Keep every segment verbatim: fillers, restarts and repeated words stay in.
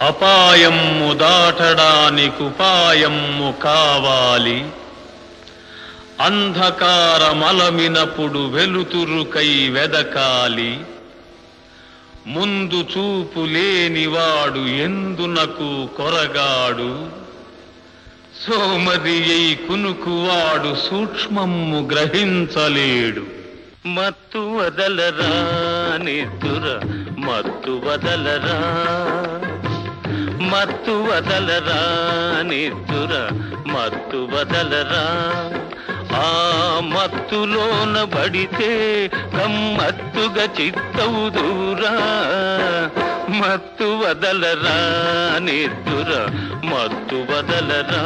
అపాయము దాటడానికి ఉపాయము కావాలి. అంధకారమలమినప్పుడు వెలుతురుకై వెదకాలి. ముందు చూపు లేనివాడు ఎందునకు కొరగాడు. సోమరియై కునుకువాడు సూక్ష్మము గ్రహించలేడు. మత్తు వదలరా నిద్దుర మత్తు వదలరా, మత్తు వదలరా నిద్దుర మత్తు వదలరా. ఆ మత్తులోన పడితే గమ్మత్తుగా చిత్తవుదురా. మత్తు వదలరా నిద్దుర మత్తు వదలరా.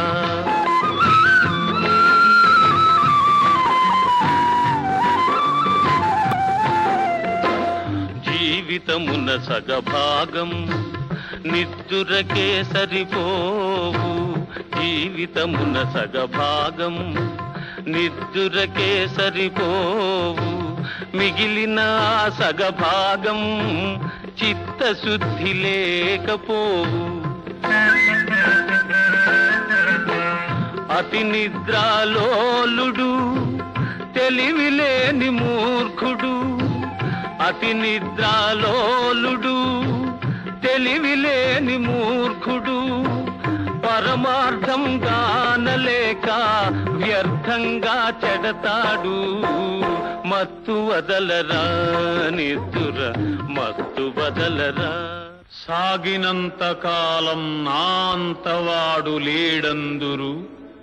జీవితమున సగభాగం నిద్దురకే సరిపోవు. జీవితమున సగభాగం నిద్దురకే సరిపోవు. మిగిలిన సగభాగం చిత్తశుద్ధి లేకపోవు. అతి నిద్రాలోలుడు తెలివిలేని మూర్ఖుడు. అతి నిద్రాలోలుడు తెలివిలేని మూర్ఖుడు. పరమార్థం గానలేక వ్యర్థంగా చెడతాడు. మత్తు వదలరా నిద్దుర మత్తు వదలరా. సాగినంత కాలం నాంతవాడు లేడందురు.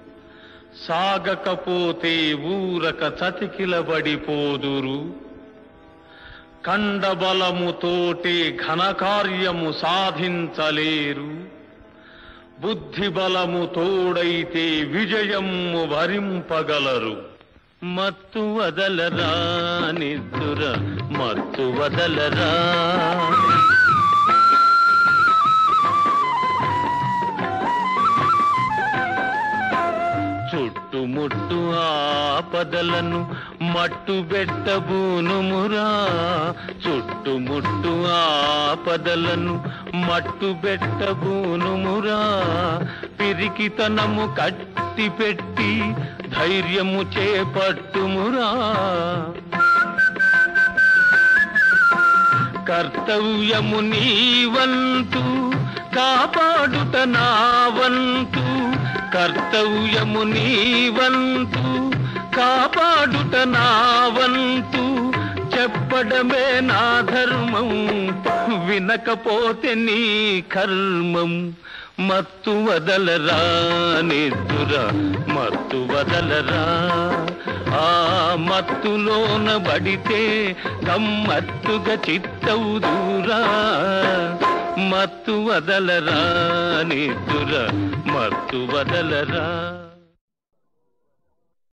సాగకపోతే ఊరక చతికిలబడిపోదురు. కండబలముతోటే ఘనకార్యము సాధించలేరు. బుద్ధి బలము తోడైతే విజయము వరింపగలరు. మత్తు వదలరా నిద్దుర మత్తు వదలరా. చుట్టుముట్టు ఆపదలను మట్టు బెట్టబూనుమురా. చుట్టుముట్టు ఆపదలను మట్టు బెట్టబూనుమురా. పిరికితనము కట్టి పెట్టి ధైర్యము చేపట్టుమురా. కర్తవ్యము నీవంతు కాపాడుట నా వంతు. కర్తవ్యము నీవంతు కాపాడుట నా వంతు. చెప్పడమే నా ధర్మం వినకపోతే నీ కర్మం. మత్తు వదలరా నిద్దుర మత్తు వదలరా. ఆ మత్తులోన పడితే గమ్మత్తుగా చిత్తవుదురా. మత్తు వదలరా నిద్దుర మత్తు వదలరా.